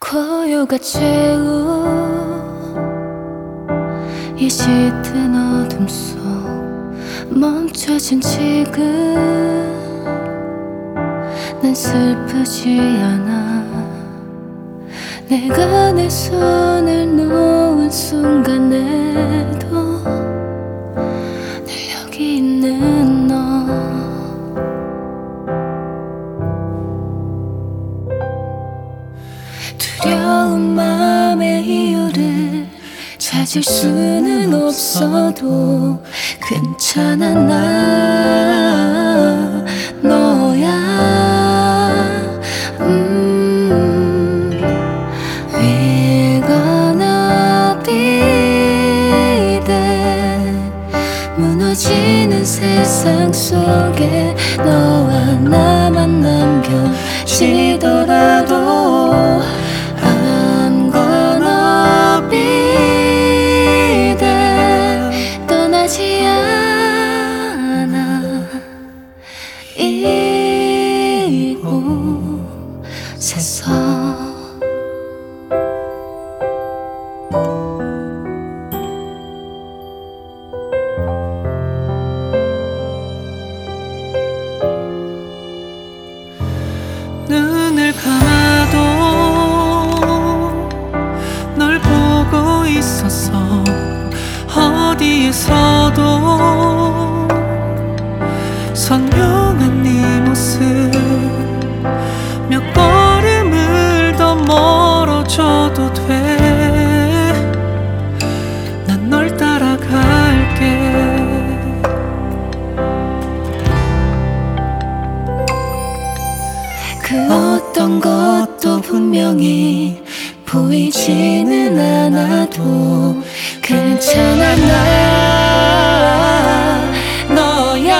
고요가 채운 이 짙은 어둠 속 멈춰진 지금 난 슬프지 않아. 내가 내 손을 놓은 순간에도 늘 여기 있는 너. 두려운 마음의 이유를 찾을 수는 없어도 괜찮아. 나 너야. We're gonna be there. 무너지는 세상 속에 너와 나만 남겨지더라도 I'm gonna be there. 떠나지 않아 이곳에서. 눈을 감아도 널 보고 있었어. 어디에서도 선명한 네 모습. 몇 걸음을 더 멀어져도 돼. 난 널 따라갈게. 그 어떤 것도 분명히 보이지는 않아도 괜찮아. 나 너야.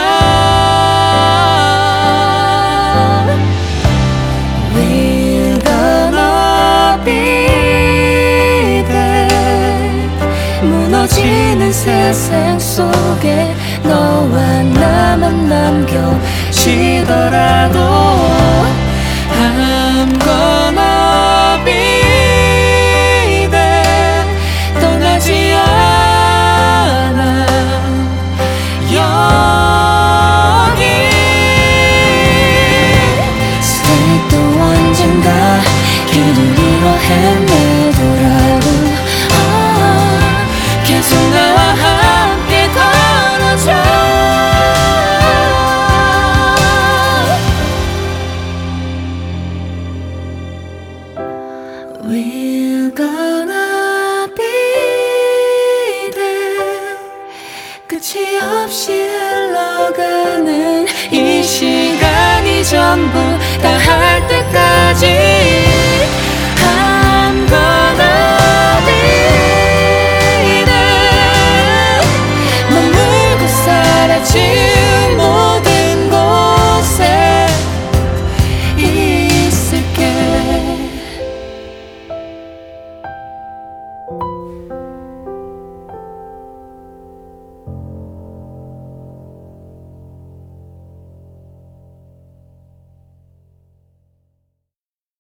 We're gonna be there. 무너지는 세상 속에 너와 나만 남겨지더라도 I'm gonna be there. 떠나지 않아 여기. Stay 또 언젠가 길을 잃어 헤매더라도 계속 나와 함께 걸어줘. We're gonna be there. 끝이 없이 흘러가는 이 시간이 전부 다